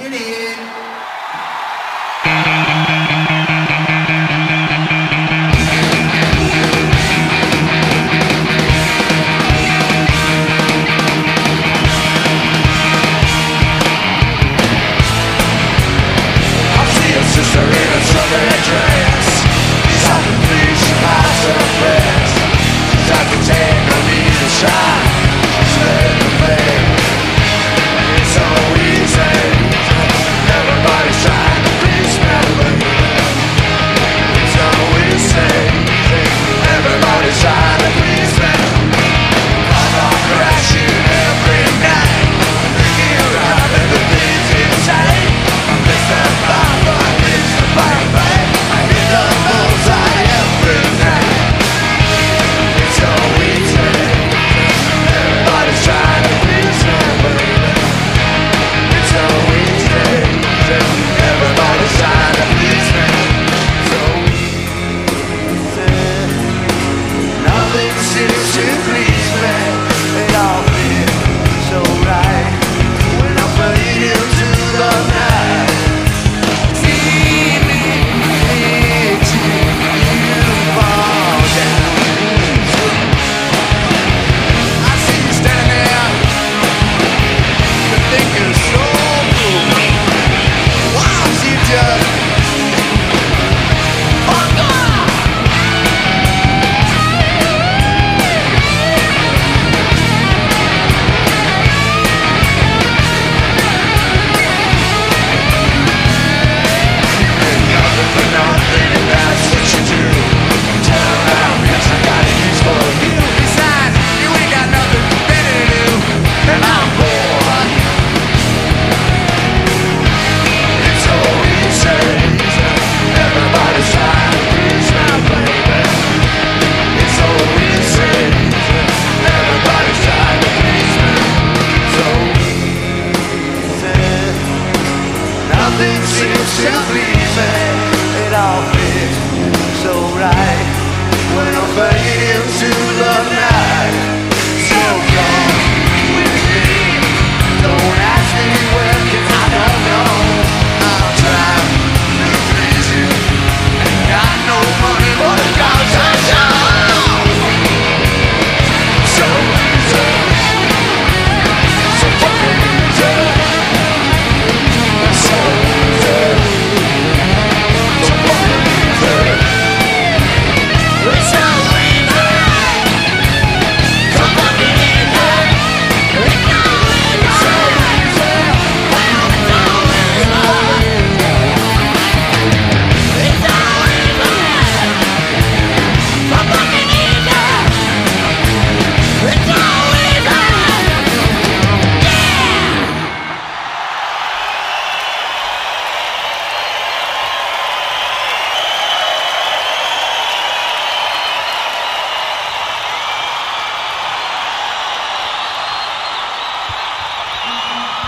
Idiot. Sister in a southern dress, something please she has her breast. She's at the take, no need to shine. She's let the play. It's so easy. Everybody's trying to please me. It's so easy. Everybody's trying to please me. I'm not crashing every night, thinking of having the things inside. I'm Mr. Papa. Nothing seems to please me. It all fits so right when I'm fading into the night.